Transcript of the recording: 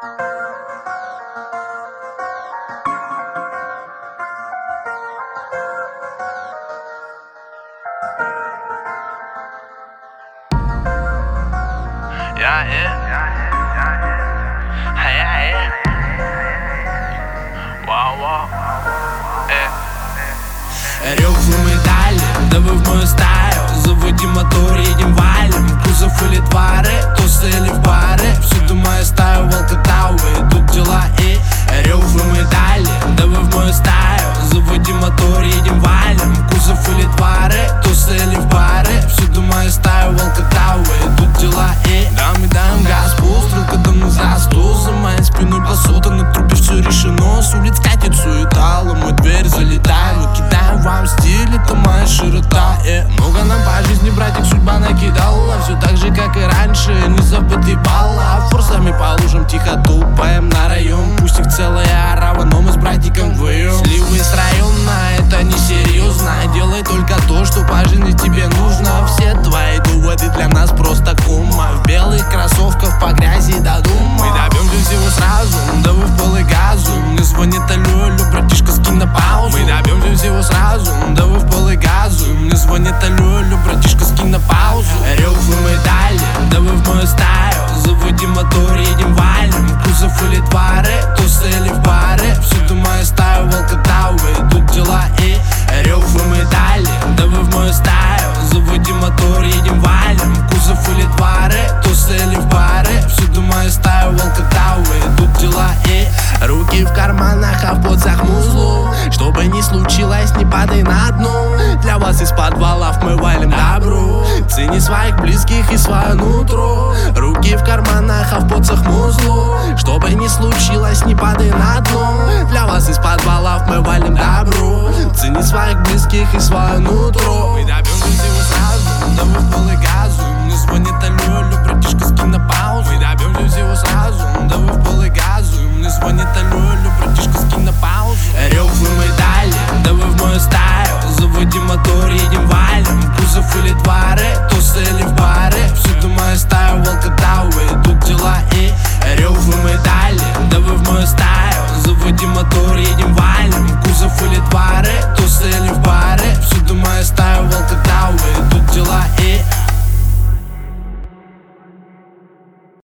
Рёвы медали, да вы в мою стаю. Заводи мотор, едем валим. Кузов или твары, тусы или в баре. Всюду моя стая, волкотауы, идут дела и рёвы медали, да вы в мою стаю. Заводи мотор, едем валим. Кузов или твары, тусы или в баре. Всюду моя стая, волкотауы, идут дела и дам и дам газ, пуст, стрелка давно застыл. За моей спиной басота, на трубе все решено. С улиц катит суета, ломает дверь, залетаем. Мы кидаем вам стиль, это моя широта. Много нам по жизни, братик, судьба накидала. Все так же, как и раньше, не забытый балл. А форсами по лужам тихо тупаем на район. Пусть их целая орава, но мы с братиком вдвоем. Сливы с района, это не серьезно. Делай только то, что по жизни тебе нужно. Все твои доводы для нас просто кома. В белых кроссовках по грязи до дома. Мы добьемся всего сразу, да вы в полы газу. Мне звонит алло, братишка, скинь на паузу. Мы добьемся всего сразу, да вы в полы газу. Мне звонит алло, братишка, скинь на паузу. Рёвы медали, да вы в мою стаю. Заводи мотор, едем валим. Кузов или твары, тусы или в баре. Всюду моя стая, волкотауы, идут дела и рёвы медали, да вы в мою стаю. Заводи мотор, едем валим. Кузов или твары, тусы или в баре. Всюду моя стая, волкотауы, идут дела и руки в карманах, а в поцах музлу. Что бы ни случилось, не падай на дно. Для вас из подвалов мы валим добро. Цени своих близких и свое нутро. Руки в карманах, а в поцах музлу. Что бы ни случилось, не падай на дно. Для вас из подвалов мы валим добро. Цени своих близких и свое нутро. Мы добьемся всего сразу, да вы в полы газу.